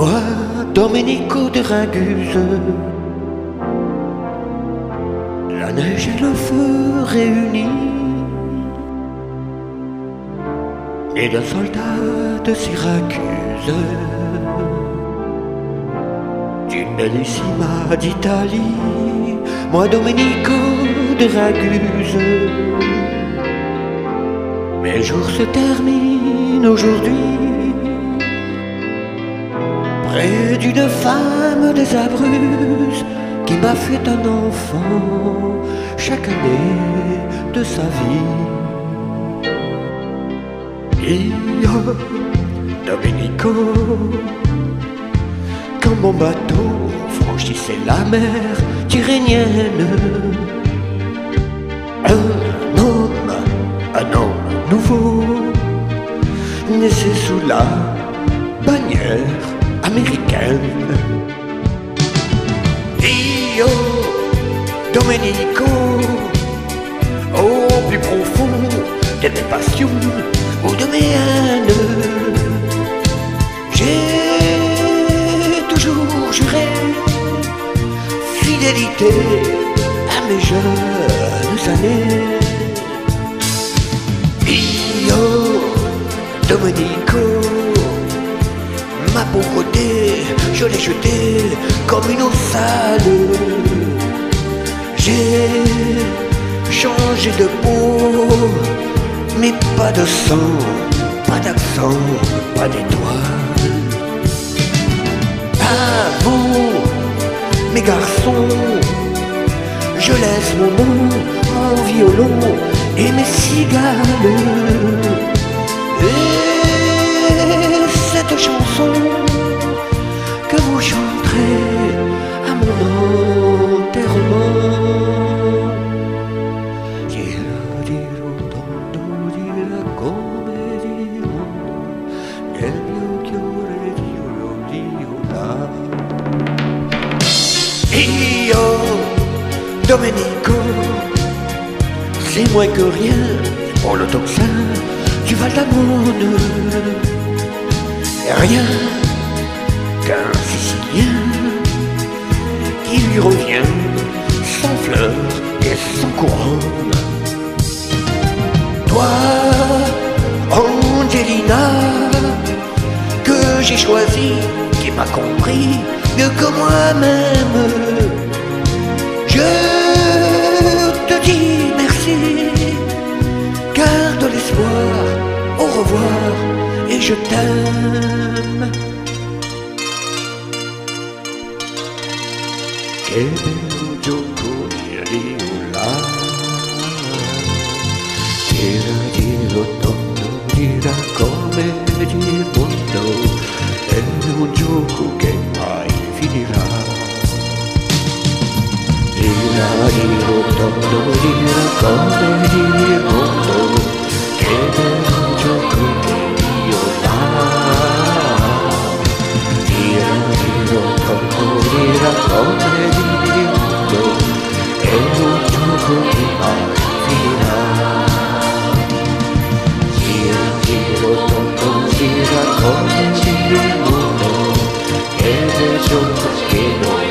Moi, Domenico de Raguse, la neige et le feu réunis, né d'un soldat de Syracuse, d'une bellissima d'Italie. Moi, Domenico de Raguse, mes jours se terminent aujourd'hui près d'une femme des Abruzzes qui m'a fait un enfant chaque année de sa vie. Io, Domenico, quand mon bateau franchissait la mer tyrrhénienne, un homme nouveau naissait sous la bannière américaine. Io, Domenico, au plus profond de mes passions ou de mes haines, j'ai toujours juré fidélité à mes jeunes années. Io, Domenico, ma pauvreté, je l'ai jetée comme une eau sale. J'ai changé de peau, mais pas de sang, pas d'accent, pas d'étoile. À vous, mes garçons, je laisse mon nom, mon violon et mes cigales. Et cette chanson que vous chanterez à mon enterrement. Io, Domenico, c'est moins que rien pour le tocsin du Val d'Amone. Rien qu'un Sicilien qui lui revient sans fleurs et sans couronne. Toi, Angelina, que j'ai choisi, qui m'a compris mieux que moi-même, je te dis merci, garde l'espoir, au revoir et je t'aime. Che bello gioco di riola, tira tondo, tira come il mondo, è un gioco che mai finirà. Tira tondo, tira come il mondo, che bello gioco che riola. Tira tondo, tira come il mondo, è un gioco che mai finirà. Tira tondo, tira come il mondo, è un gioco che non